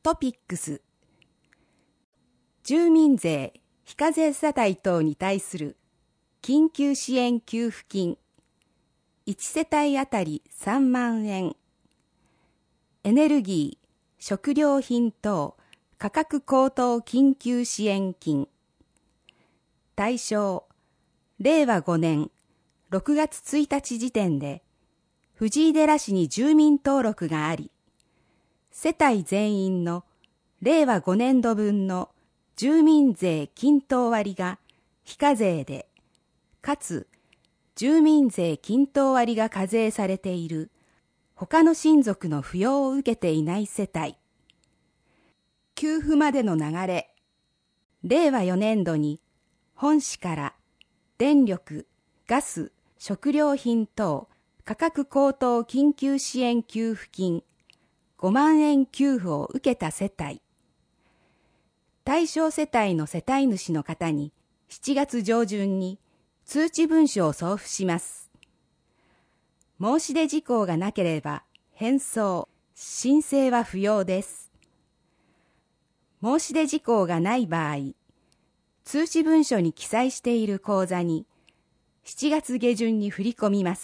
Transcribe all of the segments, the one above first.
トピックス。住民税非課税世帯等に対する緊急支援給付金1世帯あたり3万円。エネルギー、食料品等価格高騰緊急支援金。対象、令和5年6月1日時点で藤井寺市に住民登録があり、世帯全員の令和5年度分の住民税均等割が非課税で、かつ住民税均等割が課税されている他の親族の扶養を受けていない世帯。給付までの流れ。令和4年度に本市から電力、ガス、食料品等価格高騰緊急支援給付金5万円給付を受けた世帯。対象世帯の世帯主の方に7月上旬に通知文書を送付します。申し出事項がなければ返送、申請は不要です。申し出事項がない場合、通知文書に記載している口座に7月下旬に振り込みます。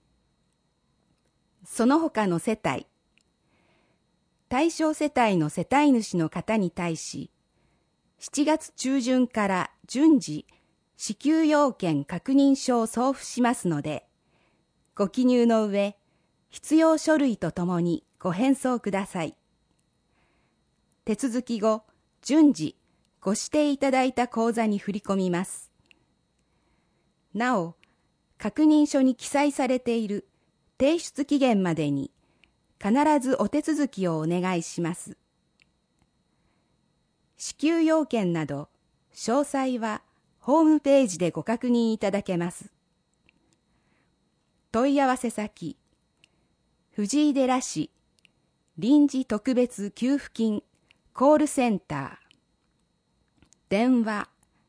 その他の世帯、対象世帯の世帯主の方に対し、7月中旬から順次、支給要件確認書を送付しますので、ご記入の上、必要書類とともにご返送ください。手続き後、順次、ご指定いただいた口座に振り込みます。なお、確認書に記載されている提出期限までに、必ずお手続きをお願いします。支給要件など、詳細はホームページでご確認いただけます。問い合わせ先、藤井寺市臨時特別給付金コールセンター、電話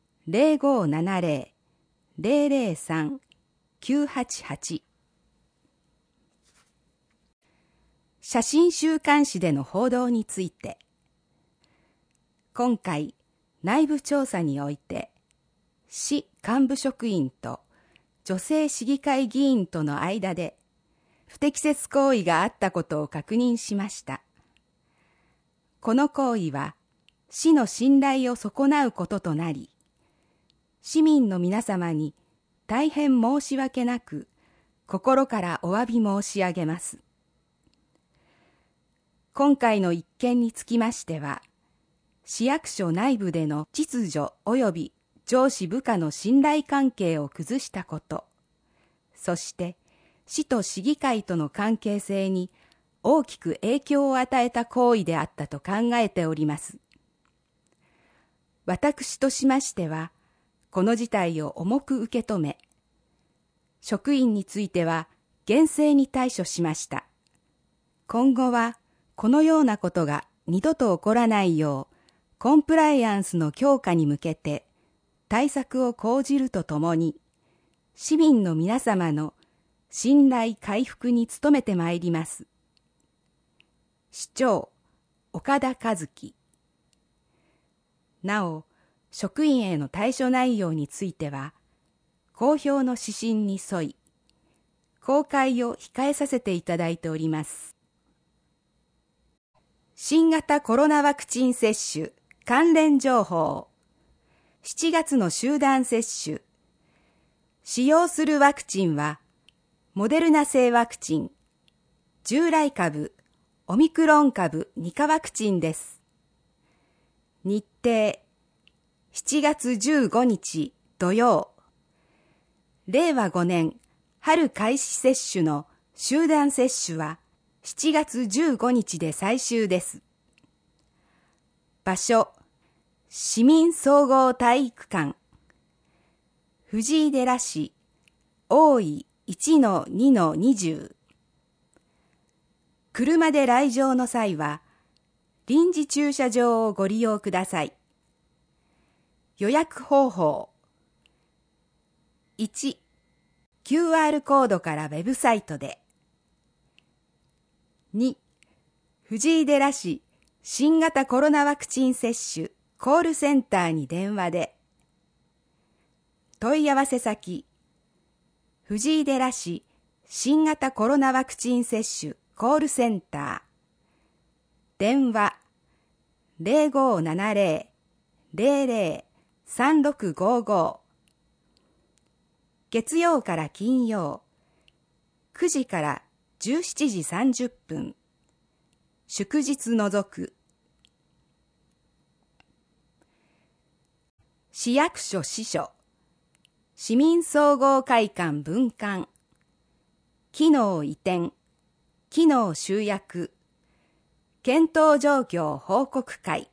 0570-003-988。写真週刊誌での報道について、今回内部調査において市幹部職員と女性市議会議員との間で不適切行為があったことを確認しました。この行為は市の信頼を損なうこととなり、市民の皆様に大変申し訳なく心からお詫び申し上げます。今回の一件につきましては、市役所内部での秩序及び上司部下の信頼関係を崩したこと、そして市と市議会との関係性に大きく影響を与えた行為であったと考えております。私としましては、この事態を重く受け止め、職員については厳正に対処しました。今後はこのようなことが二度と起こらないよう、コンプライアンスの強化に向けて対策を講じるとともに、市民の皆様の信頼回復に努めてまいります。市長、岡田和樹。なお、職員への対処内容については、公表の指針に沿い、公開を控えさせていただいております。新型コロナワクチン接種関連情報。7月の集団接種。使用するワクチンは、モデルナ製ワクチン、従来株、オミクロン株2価ワクチンです。日程、7月15日土曜。令和5年春開始接種の集団接種は7月15日で最終です。場所、市民総合体育館、藤井寺市大井 1-2-20。車で来場の際は、臨時駐車場をご利用ください。予約方法。1、QR コードからウェブサイトで。2、藤井寺市新型コロナワクチン接種コールセンターに電話で。問い合わせ先、藤井寺市新型コロナワクチン接種コールセンター。電話0570-00-3655。月曜から金曜、9時から17時30分。祝日除く。市役所支所、市民総合会館分館、機能移転、機能集約、検討状況報告会。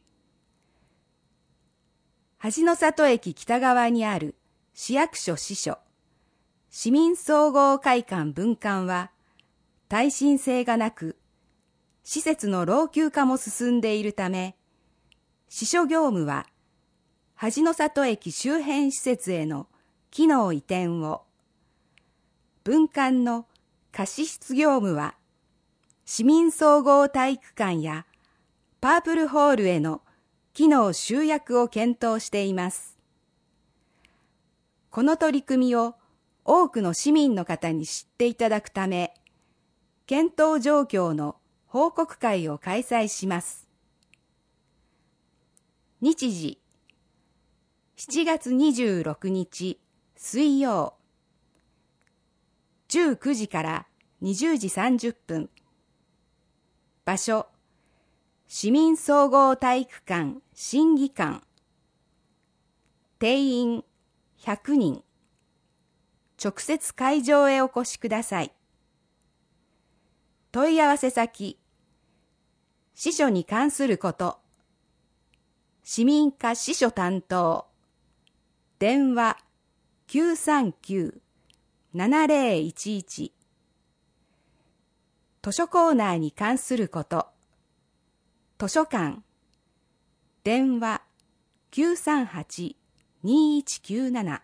恥の里駅北側にある市役所支所、市民総合会館分館は、耐震性がなく、施設の老朽化も進んでいるため、支所業務は、恥の里駅周辺施設への機能移転を、分館の貸し室業務は、市民総合体育館やパープルホールへの機能集約を検討しています。この取り組みを多くの市民の方に知っていただくため、検討状況の報告会を開催します。日時、7月26日水曜、19時から20時30分。場所、市民総合体育館審議館。定員100人。直接会場へお越しください。問い合わせ先、支所に関すること、市民課支所担当、電話939-7011。図書コーナーに関すること、図書館、電話938-2197。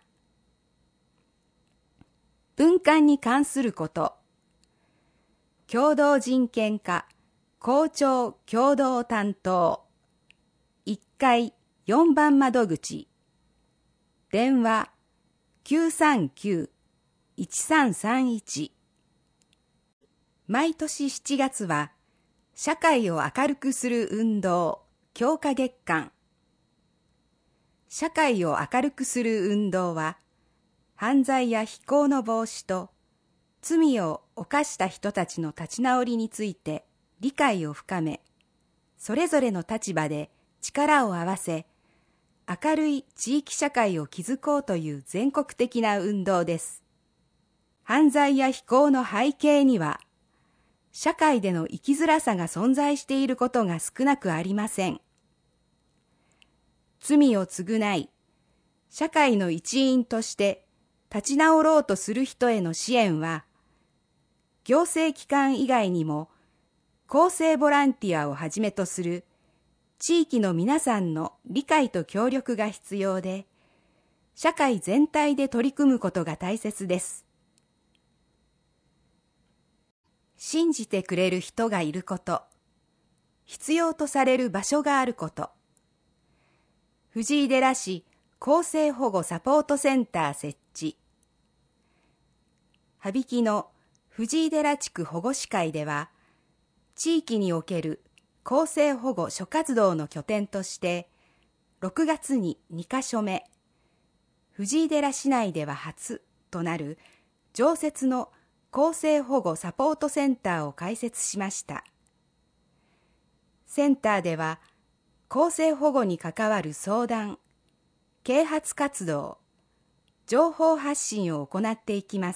分館に関すること、共同人権課校長共同担当、1階4番窓口、電話939-1331。毎年7月は、社会を明るくする運動強化月間。社会を明るくする運動は、犯罪や非行の防止と、罪を犯した人たちの立ち直りについて理解を深め、それぞれの立場で力を合わせ、明るい地域社会を築こうという全国的な運動です。犯罪や非行の背景には、社会での生きづらさが存在していることが少なくありません。罪を償い、社会の一員として立ち直ろうとする人への支援は、行政機関以外にも、公正ボランティアをはじめとする地域の皆さんの理解と協力が必要で、社会全体で取り組むことが大切です。信じてくれる人がいること、必要とされる場所があること。藤井寺市更生保護サポートセンター設置。羽曳の藤井寺地区保護司会では、地域における更生保護諸活動の拠点として、6月に2カ所目、藤井寺市内では初となる常設の更生保護サポートセンターを開設しました。センターでは、更生保護に関わる相談、啓発活動、情報発信を行っていきます。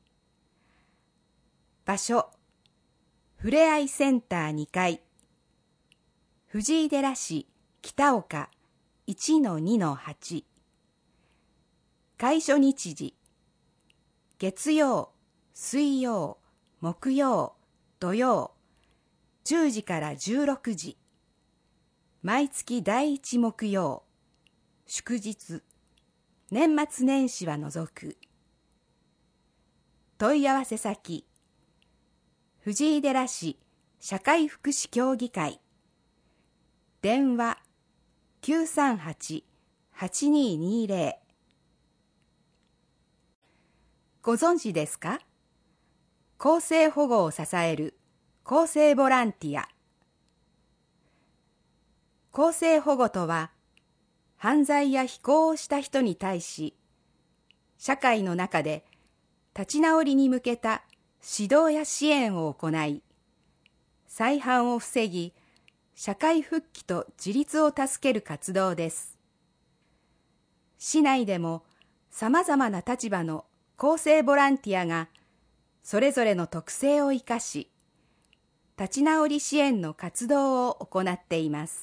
場所、ふれあいセンター2階、藤井寺市北岡 1-2-8。開所日時、月曜、水曜、木曜、土曜、10時から16時。毎月第1木曜、祝日、年末年始は除く。問い合わせ先、藤井寺市社会福祉協議会電話 938-8220。 ご存知ですか？更生保護を支える更生ボランティア。更生保護とは、犯罪や非行をした人に対し、社会の中で立ち直りに向けた指導や支援を行い、再犯を防ぎ、社会復帰と自立を助ける活動です。市内でもさまざまな立場の更生ボランティアがそれぞれの特性を生かし、立ち直り支援の活動を行っています。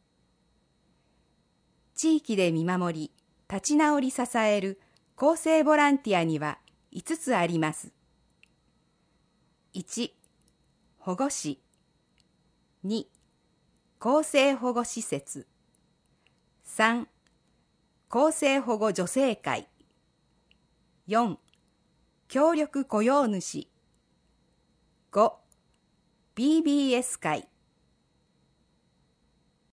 地域で見守り、立ち直り支える更生ボランティアには5つあります。1、保護司。2、更生保護施設。3、更生保護助成会。4、協力雇用主。5、BBS 会。